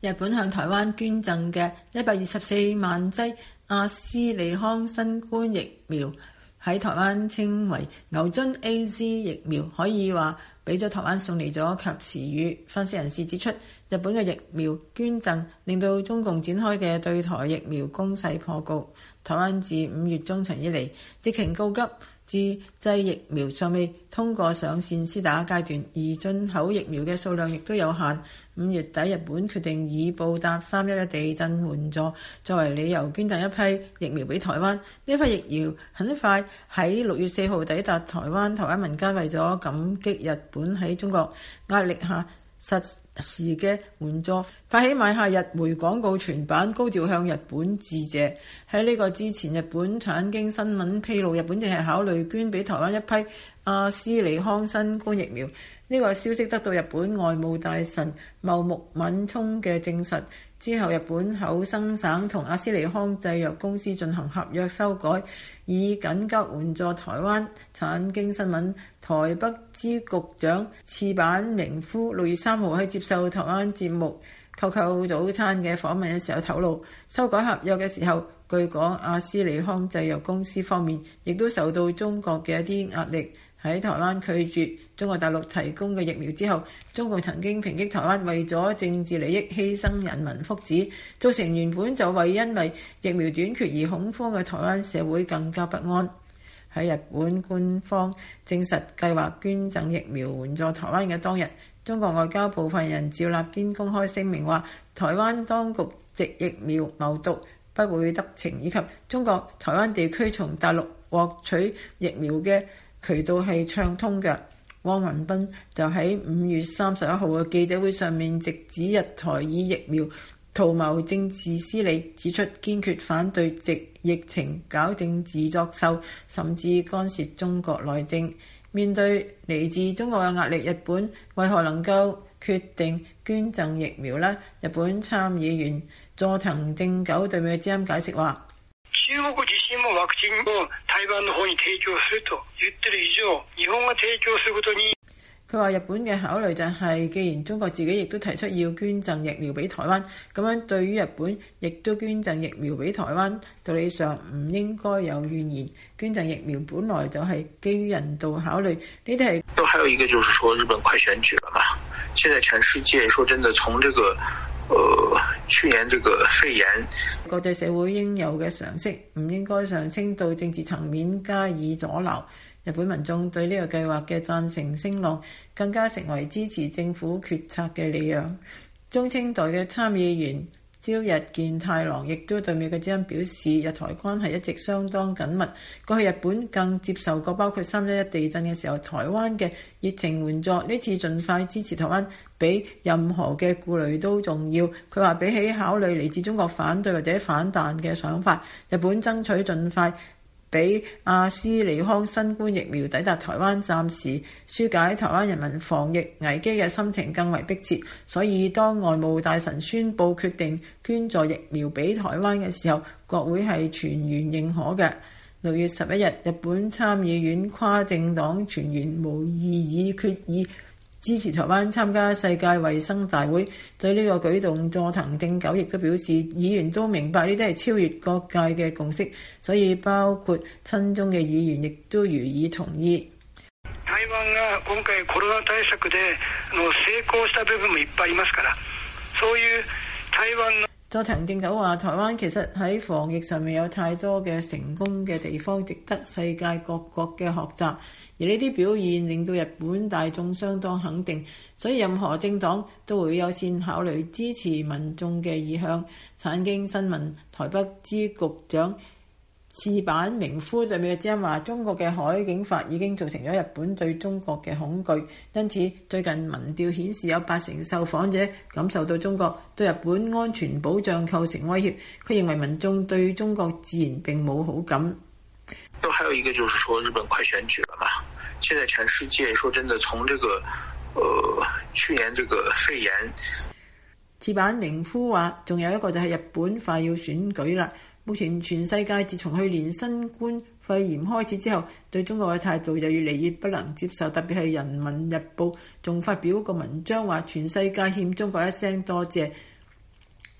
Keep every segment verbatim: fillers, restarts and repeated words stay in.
日本向台灣捐贈嘅一百二十四萬劑阿斯利康新冠疫苗，喺台灣稱為牛津 A Z 疫苗，可以話俾咗台灣送嚟咗及時雨。分析人士指出，日本嘅疫苗捐贈令到中共展開嘅對台疫苗攻勢破局。台灣自五月中旬以嚟，疫情告急，自製疫苗尚未通過上線施打階段，而進口疫苗嘅數量亦都有限。五月底，日本決定以報答三一一地震援助作為理由，捐贈一批疫苗俾台灣。呢批疫苗很快喺六月四號抵達台灣。台灣民間為咗感激日本喺中國壓力下實時嘅援助，發起買下日媒廣告全版，高調向日本致謝。喺呢個之前，日本產經新聞披露，日本正係考慮捐俾台灣一批阿斯利康新冠疫苗。呢個消息得到日本外務大臣茂木敏充嘅證實之後，日本厚生省同阿斯利康製藥公司進行合約修改，以緊急援助台灣。產經新聞台北支局長矢板明夫六月三號喺接受台灣節目扣扣早餐嘅訪問嘅時候透露，修改合約嘅時候，據講阿斯利康製藥公司方面亦都受到中國嘅一啲壓力，喺台灣拒絕中國大陸提供嘅疫苗之後，中共曾經抨擊台灣為咗政治利益犧牲人民福祉，造成原本就為因為疫苗短缺而恐慌嘅台灣社會更加不安。喺日本官方證實計劃捐贈疫苗援助台灣嘅當日，中國外交部發言人趙立堅公開聲明話，台灣當局藉疫苗謀獨不會得逞，以及中國台灣地區從大陸獲取疫苗嘅渠道係暢通嘅。汪文斌就喺五月三十一號嘅記者會上面直指日台以疫苗圖謀政治私利，指出堅決反對藉疫情搞政治作秀，甚至干涉中國內政。面對嚟自中國嘅壓力，日本為何能夠決定捐贈疫苗呢？日本參議員佐藤正久對美國之音解釋話， 中國自身もワクチンを台灣の方に提供すると言ってる以上、日本が提供することに。 佢話日本嘅考慮就係，既然中國自己亦都提出要捐贈疫苗俾台灣，咁樣對於日本亦都捐贈疫苗俾台灣，道理上唔應該有怨言。捐贈疫苗本來就係基於人道考慮，呢啲係。 都還有一個就是說，日本快選舉了嘛，現在全世界說真的，從這個，呃，去年這個肺炎， 國際社會應有嘅常識，唔應該上升到政治層面加以阻撓。日本民眾對呢個計劃嘅贊成聲浪，更加成為支持政府決策嘅理由。中青代嘅參議員朝日健太郎亦都對美國之音表示，日台關係一直相當緊密。過去日本更接受過包括三一一地震嘅時候台灣嘅熱情援助，呢次盡快支持台灣比任何嘅顧慮都重要。佢話比起考慮嚟自中國反對或者反彈嘅想法，日本爭取盡快俾阿斯利康新冠疫苗抵達台灣，暫時紓解台灣人民防疫危機嘅心情更為迫切。所以當外務大臣宣布決定捐助疫苗俾台灣嘅時候，國會係全員認可嘅。六月十一日，日本參議院跨政黨全員無異議決議支持台灣參加世界衛生大會。對呢個舉動，佐藤正久亦都表示，議員都明白呢啲係超越各界嘅共識，所以包括親中嘅議員亦都予以同意。 台灣が今回コロナ対策で成功した部分もいっぱいありますから、そういう台灣の。 佐藤正久話，台灣其實喺防疫上面有太多嘅成功嘅地方，值得世界各國嘅學習。而呢啲表現令到日本大眾相當肯定，所以任何政黨都會優先考慮支持民眾嘅意向。產經新聞台北支局長矢板明夫對美國之音話，中國嘅海警法已經造成咗日本對中國嘅恐懼，因此最近民調顯示有八成受訪者感受到中國對日本安全保障構成威脅。佢認為民眾對中國自然並冇好感。 都還有一個就是說，日本快選舉了嘛，現在全世界說真的，從這個，呃，去年這個肺炎。 矢板明夫話，仲有一個就係日本快要選舉啦。目前全世界自從去年新冠肺炎開始之後，對中國嘅態度就越嚟越不能接受，特別係《人民日報》仲發表個文章話，全世界欠中國一聲多謝。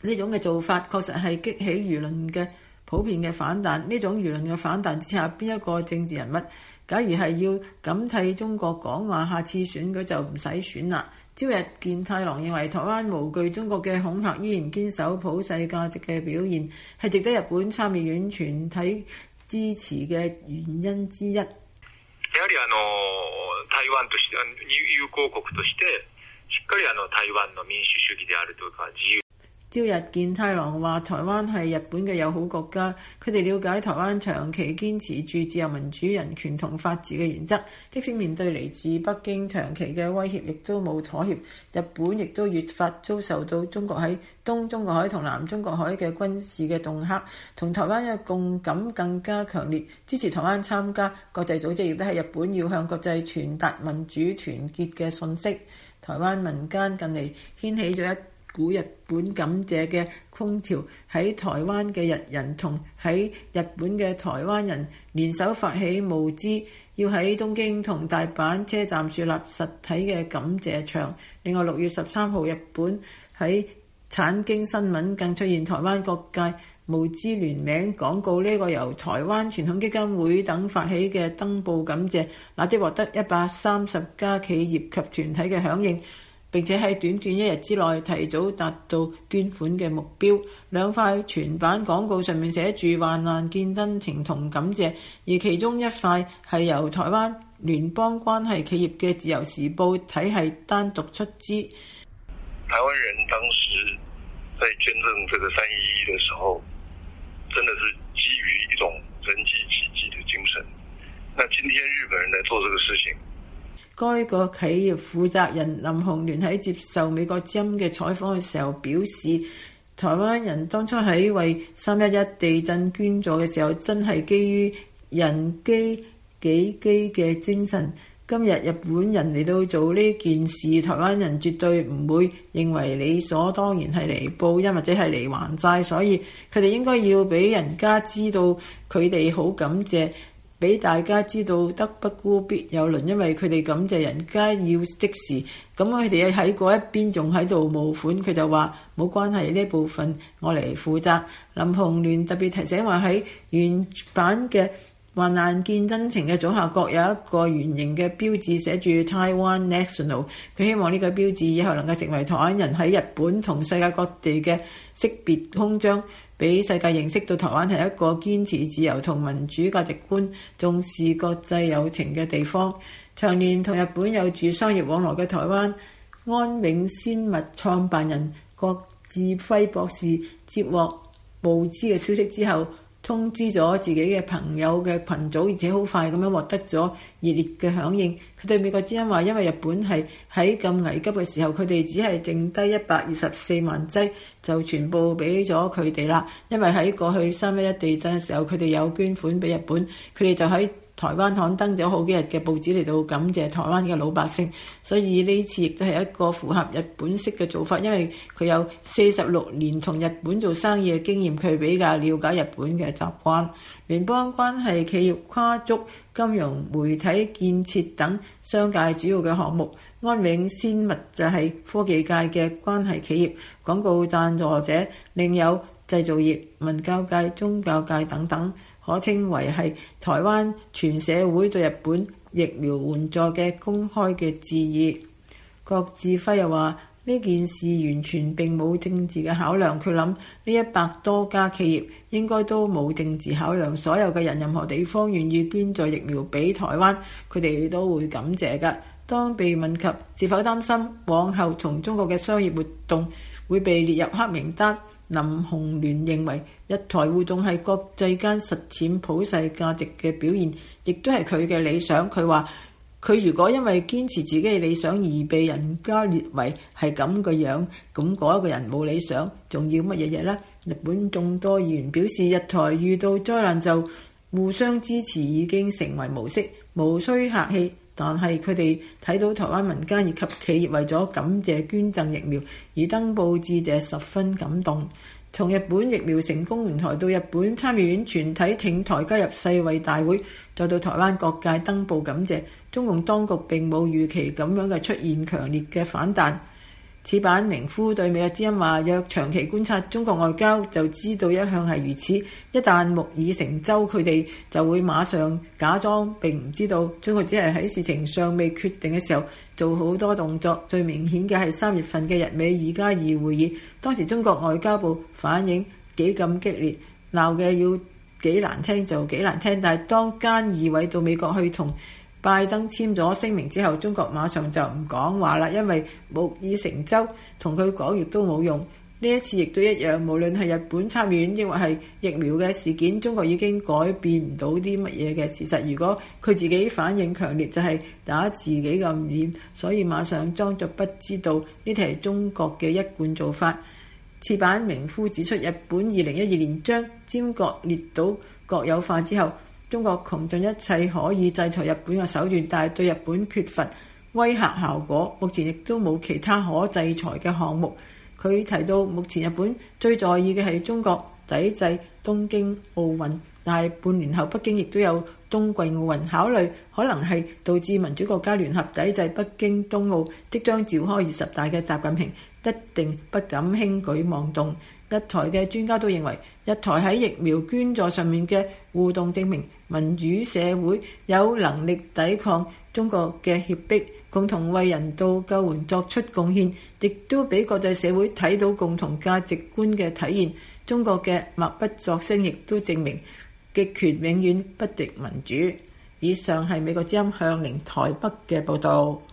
呢種嘅做法確實係激起輿論嘅普遍嘅反彈。呢種輿論嘅反彈之下，邊一個政治人物假如係要咁替中國講話，下次選舉就唔使選啦。朝日健太郎認為台灣無懼中國嘅恐嚇，依然堅守普世價值嘅表現係值得日本參議院全體支持嘅原因之一。 やはりあの台灣として友好國としてしっかりあの台灣の民主主義であるというか自由。 朝日健太郎話：台灣係日本嘅友好國家，佢哋了解台灣長期堅持住自由民主、人權同法治嘅原則，即使面對嚟自北京長期嘅威脅，亦都冇妥協。日本亦都越發遭受到中國喺東中國海同南中國海嘅軍事嘅恫嚇，同台灣嘅共感更加強烈，支持台灣參加國際組織，亦都係日本要向國際傳達民主團結嘅訊息。台灣民間近嚟掀起咗一股日本感謝嘅風潮，喺台灣嘅日人同喺日本嘅台灣人聯手發起募資，要喺東京同大阪車站樹立實體嘅感謝牆。另外六月十三號，日本喺產經新聞更出現台灣各界募資聯名廣告，呢個由台灣傳統基金會等發起嘅登報感謝，立即獲得一百三十家企業及團體嘅響應，並且喺短短一日之內提早達到捐款嘅目標。兩塊全版廣告上面寫住患難見真情同感謝，而其中一塊係由台灣聯邦關係企業嘅自由時報體系單獨出資。 台灣人當時在捐贈這個三一一的時候，真的是基於一種人機奇蹟的精神。那今天日本人來做這個事情， 該個企業負責人林鴻聯喺接受美國之音嘅採訪嘅時候表示，台灣人當初喺為三一一地震捐助嘅時候，真係基於人機己機嘅精神。今日日本人嚟到做呢件事，台灣人絕對唔會認為理所當然係嚟報恩或者係嚟還債，所以佢哋應該要俾人家知道佢哋好感謝，俾大家知道德不孤必有鄰，因為佢哋感謝人家要即時。咁佢哋喺嗰一邊仲喺度募款，佢就話冇關係，呢部分我嚟負責。林鴻聯特別提醒話，喺原版嘅患難見真情嘅左下角有一個圓形嘅標誌，寫住 Taiwan National。佢希望呢個標誌以後能夠成為台灣人喺日本同世界各地嘅識別勳章，俾世界認識到台灣係一個堅持自由同民主價值觀、重視國際友情嘅地方。長年同日本有住商業往來嘅台灣安永鮮物創辦人郭志輝博士接獲募資嘅消息之後，通知咗自己嘅朋友嘅群組，而且好快咁樣獲得咗熱烈嘅響應。佢對美國之音話，因為日本係喺咁危急嘅時候，佢哋只係剩低一百二十四萬劑，就全部俾咗佢哋啦。因為喺過去三一一地震嘅時候，佢哋有捐款俾日本，佢哋就喺台灣刊登咗好幾日嘅報紙嚟到感謝台灣嘅老百姓，所以呢次亦都係一個符合日本式嘅做法，因為佢有四十六年同日本做生意嘅經驗，佢比較了解日本嘅習慣。聯邦關係企業跨足金融、媒體、建設等商界主要嘅項目，安永鮮物就係科技界嘅關係企業，廣告贊助者另有製造業、文教界、宗教界等等。可稱為係台灣全社會對日本疫苗援助嘅公開嘅致意。郭志輝又話：呢件事完全並冇政治嘅考量，佢諗呢一百多家企業應該都冇政治考量，所有嘅人任何地方願意捐助疫苗俾台灣，佢哋都會感謝㗎。當被問及是否擔心往後從中國嘅商業活動會被列入黑名單，林鴻聯認為日台互動係國際間實踐普世價值嘅表現，亦都係佢嘅理想。佢話佢如果因為堅持自己嘅理想而被人家列為係咁嘅樣，咁嗰一個人冇理想，仲要乜嘢嘢呢？日本眾多議員表示，日台遇到災難就互相支持已經成為模式，無需客氣。但係佢哋睇到台灣民間以及企業為咗感謝捐贈疫苗而登報致謝，十分感動。從日本疫苗成功援台到日本參議院全體挺台加入世衛大會，再到台灣各界登報感謝，中共當局並冇預期咁樣嘅出現強烈嘅反彈。 此版明夫對美國之音話：若長期觀察中國外交，就知道一向係如此。一旦木已成舟，佢哋就會馬上假裝並唔知道。中國只係喺事情尚未決定嘅時候做好多動作。最明顯嘅係三月份嘅日美二加二會議，當時中國外交部反應幾咁激烈，鬧嘅要幾難聽就幾難聽。但係當菅義偉到美國去同拜登簽咗聲明之後，中國馬上就唔講話啦，因為木已成舟，同佢講亦都冇用。呢一次亦都一樣，無論係日本參院抑或係疫苗嘅事件，中國已經改變唔到啲乜嘢嘅事實。如果佢自己反應強烈，就係打自己嘅臉，所以馬上裝作不知道，呢條係中國嘅一貫做法。次版明夫指出，日本二零一二年將尖閣列島國有化之後，中國窮盡一切可以制裁日本嘅手段，但係對日本缺乏威嚇效果，目前亦都冇其他可制裁嘅項目。佢提到，目前日本最在意嘅係中國抵制東京奧運，但係半年後北京亦都有冬季奧運，考慮可能係導致民主國家聯合抵制北京冬奧。即將召開二十大嘅習近平一定不敢輕舉妄動。日台嘅專家都認為，日台喺疫苗捐助上面嘅互動證明民主社會有能力抵抗中國嘅脅迫，共同為人道救援作出貢獻，亦都俾國際社會睇到共同價值觀嘅體現。中國嘅默不作聲亦都證明極權永遠不敵民主。以上係美國之音向零台北嘅報導。